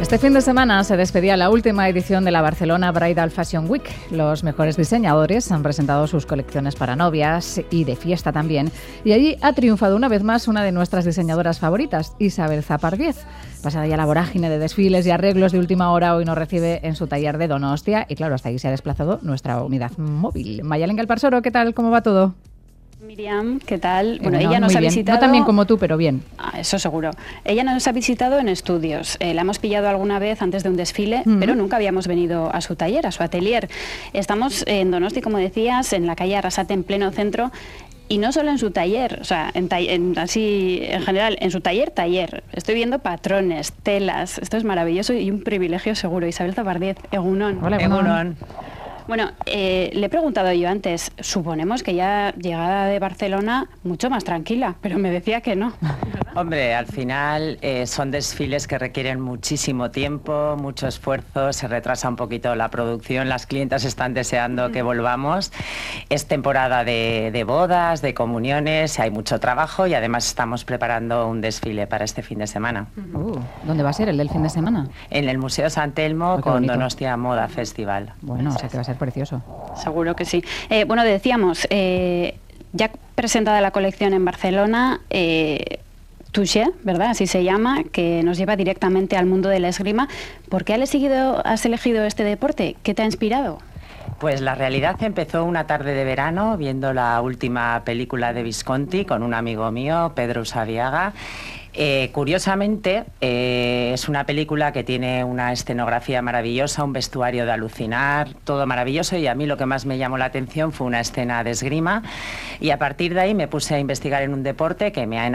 Este fin de semana se despedía la última edición de la Barcelona Bridal Fashion Week. Los mejores diseñadores han presentado sus colecciones para novias y de fiesta también. Y allí ha triunfado una vez más una de nuestras diseñadoras favoritas, Isabel Zapardiez. Pasada ya la vorágine de desfiles y arreglos de última hora, hoy nos recibe en su taller de Donostia. Y claro, hasta ahí se ha desplazado nuestra unidad móvil. Mayalen Galparsoro, ¿qué tal? ¿Cómo va todo? Miriam, ¿qué tal? Bueno, ella nos ha visitado... No tan bien como tú, pero bien. Eso seguro. Ella nos ha visitado en estudios. La hemos pillado alguna vez antes de un desfile, pero nunca habíamos venido a su taller, a su atelier. Estamos en Donosti, como decías, en la calle Arrasate, en pleno centro. Y no solo en su taller, o sea, así en general, en su taller. Estoy viendo patrones, telas. Esto es maravilloso y un privilegio seguro. Isabel Zapardiez, Egunon. Hola, Egunon. Bueno, le he preguntado yo antes, suponemos que ya llegada de Barcelona mucho más tranquila, pero me decía que no. Hombre, al final son desfiles que requieren muchísimo tiempo, mucho esfuerzo, se retrasa un poquito la producción, las clientas están deseando que volvamos. Es temporada de bodas, de comuniones, hay mucho trabajo y además estamos preparando un desfile para este fin de semana. ¿Dónde va a ser el del fin de semana? En el Museo San Telmo con Donostia Moda Festival. Bueno, o sea que va a ser precioso. Seguro que sí. Bueno, decíamos, ya presentada la colección en Barcelona, Touché, ¿verdad? Así se llama, que nos lleva directamente al mundo de la esgrima. ¿Por qué has elegido este deporte? ¿Qué te ha inspirado? Pues la realidad empezó una tarde de verano viendo la última película de Visconti con un amigo mío, Pedro Usabiaga. Curiosamente, es una película que tiene una escenografía maravillosa, un vestuario de alucinar, todo maravilloso, y a mí lo que más me llamó la atención fue una escena de esgrima, y a partir de ahí me puse a investigar en un deporte que me ha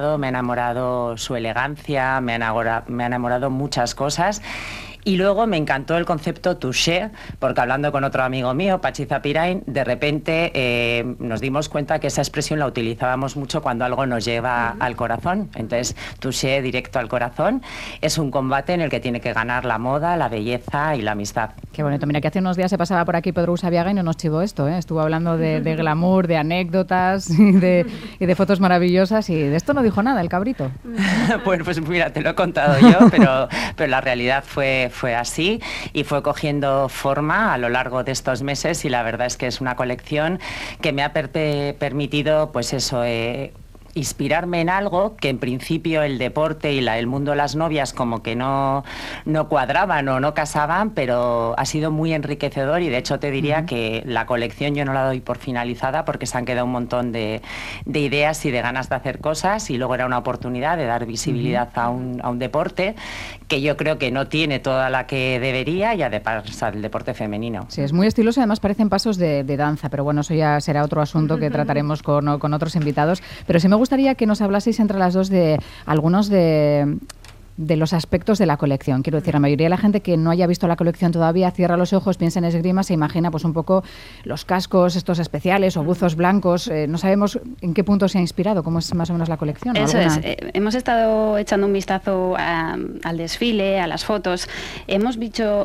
enamorado su elegancia, me ha enamorado muchas cosas. Y luego me encantó el concepto touché, porque hablando con otro amigo mío, Pachi Zapirain, de repente nos dimos cuenta que esa expresión la utilizábamos mucho cuando algo nos lleva al corazón. Entonces, touché directo al corazón es un combate en el que tiene que ganar la moda, la belleza y la amistad. Qué bonito. Mira, que hace unos días se pasaba por aquí Pedro Usabiaga y no nos chivó esto, ¿eh? Estuvo hablando de glamour, de anécdotas y de fotos maravillosas, y de esto no dijo nada el cabrito. Bueno, pues mira, te lo he contado yo, pero la realidad fue así y fue cogiendo forma a lo largo de estos meses, y la verdad es que es una colección que me ha permitido, pues eso, inspirarme en algo que en principio el deporte y el mundo de las novias como que no cuadraban o no casaban, pero ha sido muy enriquecedor, y de hecho te diría que la colección yo no la doy por finalizada porque se han quedado un montón de ideas y de ganas de hacer cosas, y luego era una oportunidad de dar visibilidad a un deporte que yo creo que no tiene toda la que debería, y además el deporte femenino. Sí, es muy estiloso, además parecen pasos de danza, pero bueno, eso ya será otro asunto que trataremos con otros invitados. Pero sí me gustaría que nos hablaseis entre las dos de algunos de los aspectos de la colección. Quiero decir, la mayoría de la gente que no haya visto la colección todavía cierra los ojos, piensa en esgrima, se imagina pues un poco los cascos estos especiales o buzos blancos. No sabemos en qué punto se ha inspirado, cómo es más o menos la colección. Eso es. Hemos estado echando un vistazo al desfile, a las fotos. Hemos visto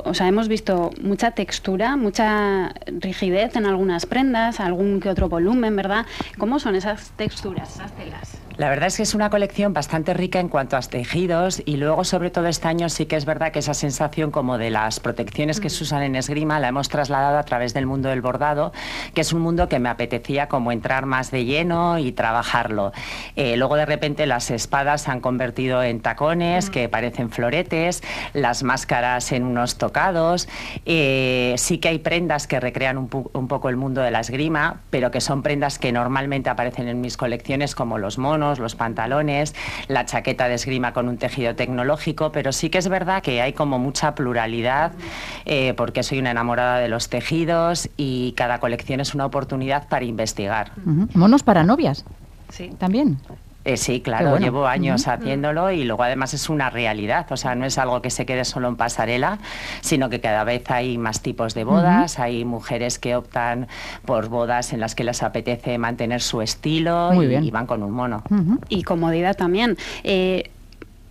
mucha textura, mucha rigidez en algunas prendas, algún que otro volumen, ¿verdad? ¿Cómo son esas texturas, esas telas? La verdad es que es una colección bastante rica en cuanto a tejidos, y luego sobre todo este año sí que es verdad que esa sensación como de las protecciones que se usan en esgrima la hemos trasladado a través del mundo del bordado, que es un mundo que me apetecía como entrar más de lleno y trabajarlo. Luego de repente las espadas se han convertido en tacones que parecen floretes, las máscaras en unos tocados. Sí que hay prendas que recrean un poco el mundo de la esgrima, pero que son prendas que normalmente aparecen en mis colecciones, como los monos, los pantalones, la chaqueta de esgrima con un tejido tecnológico, pero sí que es verdad que hay como mucha pluralidad, porque soy una enamorada de los tejidos, y cada colección es una oportunidad para investigar. ¿Monos para novias? Sí. ¿También? Sí, claro, bueno. Llevo años haciéndolo, y luego además es una realidad, o sea, no es algo que se quede solo en pasarela, sino que cada vez hay más tipos de bodas, hay mujeres que optan por bodas en las que les apetece mantener su estilo y van con un mono. Y comodidad también.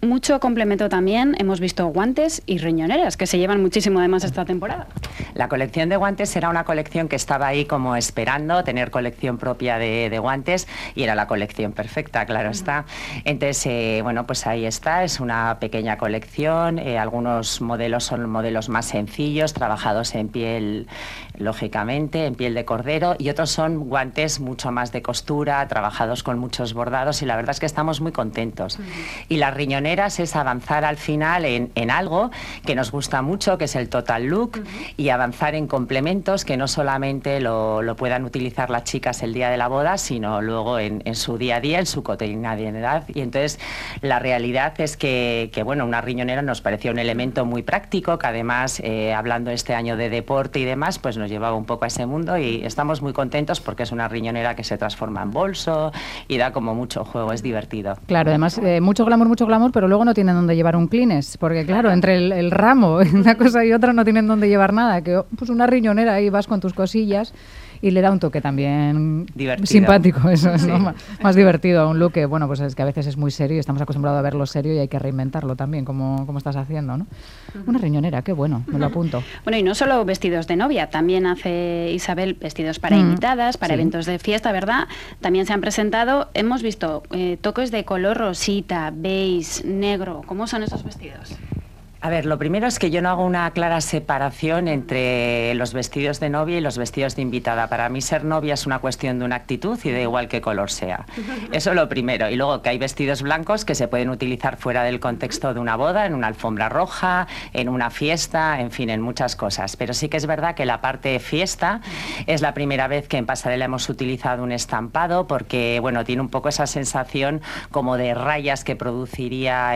mucho complemento también. Hemos visto guantes y riñoneras, que se llevan muchísimo además esta temporada. La colección de guantes era una colección que estaba ahí como esperando tener colección propia de guantes, y era la colección perfecta, claro está. Entonces, bueno, pues ahí está, es una pequeña colección. Algunos modelos son modelos más sencillos, trabajados en piel, lógicamente, en piel de cordero, y otros son guantes mucho más de costura, trabajados con muchos bordados, y la verdad es que estamos muy contentos. Y las riñoneras es avanzar al final en algo que nos gusta mucho, que es el total look, y avanzar en complementos que no solamente lo puedan utilizar las chicas el día de la boda, sino luego en su día a día, en su cotidianidad. Y entonces la realidad es que bueno, una riñonera nos parecía un elemento muy práctico, que además, hablando este año de deporte y demás, pues nos llevaba un poco a ese mundo, y estamos muy contentos porque es una riñonera que se transforma en bolso y da como mucho juego, es divertido. Claro, además mucho glamour, pero luego no tienen dónde llevar un Kleenex, porque claro, entre el ramo, una cosa y otra, no tienen dónde llevar nada, que pues una riñonera, ahí vas con tus cosillas y le da un toque también divertido, simpático, eso es, ¿no? Más divertido a un look que, bueno, pues es que a veces es muy serio y estamos acostumbrados a verlo serio y hay que reinventarlo también, como estás haciendo, ¿no? Una riñonera, qué bueno, me lo apunto. Bueno, y no solo vestidos de novia, también hace Isabel vestidos para invitadas, para eventos de fiesta, ¿verdad? También se han presentado, hemos visto toques de color rosita, beige, negro. ¿Cómo son esos vestidos? A ver, lo primero es que yo no hago una clara separación entre los vestidos de novia y los vestidos de invitada. Para mí ser novia es una cuestión de una actitud y da igual qué color sea. Eso es lo primero. Y luego que hay vestidos blancos que se pueden utilizar fuera del contexto de una boda, en una alfombra roja, en una fiesta, en fin, en muchas cosas. Pero sí que es verdad que la parte de fiesta es la primera vez que en pasarela hemos utilizado un estampado, porque, bueno, tiene un poco esa sensación como de rayas que produciría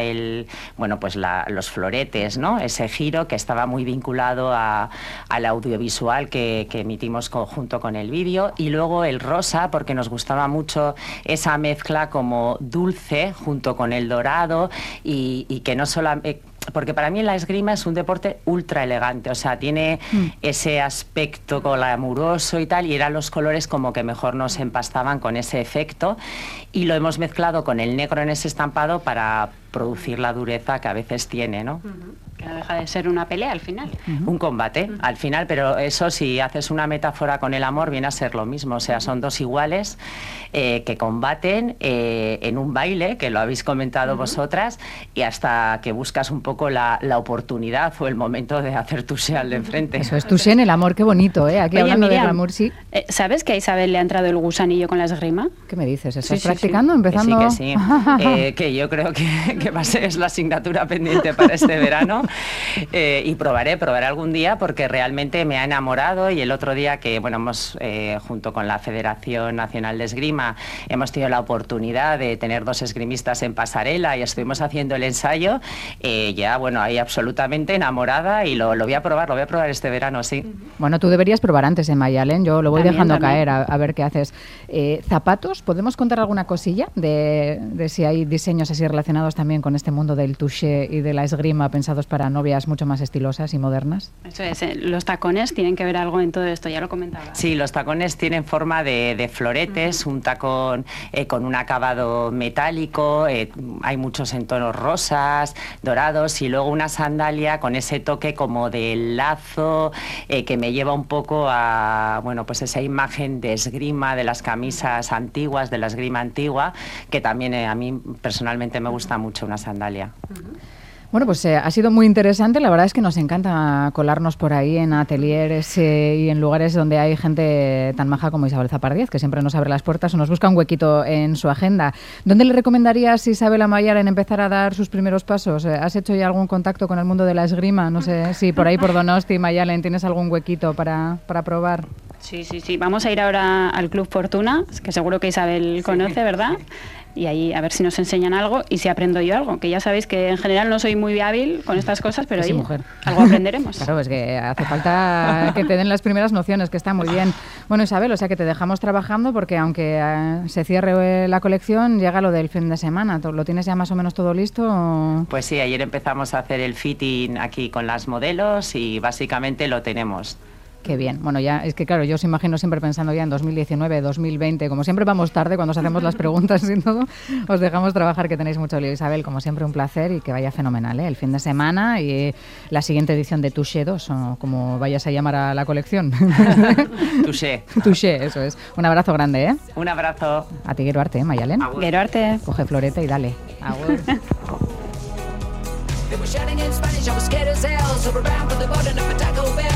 los floretes, ¿no? Ese giro que estaba muy vinculado al audiovisual que emitimos junto con el vídeo, y luego el rosa, porque nos gustaba mucho esa mezcla como dulce junto con el dorado, y que no solamente... Porque para mí la esgrima es un deporte ultra elegante, o sea, tiene ese aspecto glamuroso y tal, y eran los colores como que mejor nos empastaban con ese efecto, y lo hemos mezclado con el negro en ese estampado para producir la dureza que a veces tiene, ¿no? Que no deja de ser una pelea al final. Un combate al final, pero eso, si haces una metáfora con el amor, viene a ser lo mismo, o sea, son dos iguales que combaten en un baile, que lo habéis comentado vosotras, y hasta que buscas un poco la oportunidad o el momento de hacer touché al de enfrente. Eso es touché en el amor, qué bonito, ¿eh? Aquí hablando Miriam, de glamour, sí. ¿Sabes que a Isabel le ha entrado el gusanillo con la esgrima? ¿Qué me dices? ¿Estás practicando? ¿Empezando? Que sí. Que yo creo que va a ser la asignatura pendiente para este verano, y probaré algún día, porque realmente me ha enamorado. Y el otro día que, bueno, hemos junto con la Federación Nacional de Esgrima hemos tenido la oportunidad de tener dos esgrimistas en pasarela y estuvimos haciendo el ensayo, ya, bueno, ahí absolutamente enamorada, y lo voy a probar este verano, sí. Bueno, tú deberías probar antes en Mayalen, yo lo voy dejando caer a ver qué haces. ¿Zapatos? ¿Podemos contar alguna cosilla de si hay diseños así relacionados también con este mundo del touché y de la esgrima, pensados para novias mucho más estilosas y modernas? Eso es, los tacones tienen que ver algo en todo esto, ya lo comentaba. Sí, los tacones tienen forma de floretes, un tacón con un acabado metálico, hay muchos en tonos rosas, dorados, y luego una sandalia con ese toque como de lazo, que me lleva un poco a, bueno, pues esa imagen de esgrima, de las camisas antiguas, de la esgrima antigua, que también a mí personalmente me gusta mucho una sandalia. Bueno, pues ha sido muy interesante. La verdad es que nos encanta colarnos por ahí en atelieres y en lugares donde hay gente tan maja como Isabel Zapardíez, que siempre nos abre las puertas o nos busca un huequito en su agenda. ¿Dónde le recomendarías, Isabel, a Mayalen empezar a dar sus primeros pasos? ¿Has hecho ya algún contacto con el mundo de la esgrima? No sé si por ahí por Donosti, Mayalen, tienes algún huequito para probar. Sí. Vamos a ir ahora al Club Fortuna, que seguro que Isabel conoce, ¿verdad? Y ahí a ver si nos enseñan algo y si aprendo yo algo, que ya sabéis que en general no soy muy hábil con estas cosas, pero ahí algo aprenderemos. Claro, es que hace falta que te den las primeras nociones, que está muy bien. Bueno, Isabel, o sea que te dejamos trabajando, porque aunque se cierre la colección, llega lo del fin de semana. ¿Lo tienes ya más o menos todo listo? ¿O? Pues sí, ayer empezamos a hacer el fitting aquí con las modelos y básicamente lo tenemos. Qué bien. Bueno, ya es que claro, yo os imagino siempre pensando ya en 2019, 2020, como siempre vamos tarde cuando os hacemos las preguntas y todo, os dejamos trabajar, que tenéis mucho lío. Isabel, como siempre un placer y que vaya fenomenal, ¿eh? El fin de semana y la siguiente edición de Touché 2, o como vayas a llamar a la colección. Touché. Touché, eso es. Un abrazo grande, ¿eh? Un abrazo. A ti, Gero Arte, Mayalen. Gero Arte. Coge florete y dale. Agur. They were shouting in Spanish, I was scared as hell. So we're bound for the boat and up a Taco Bell.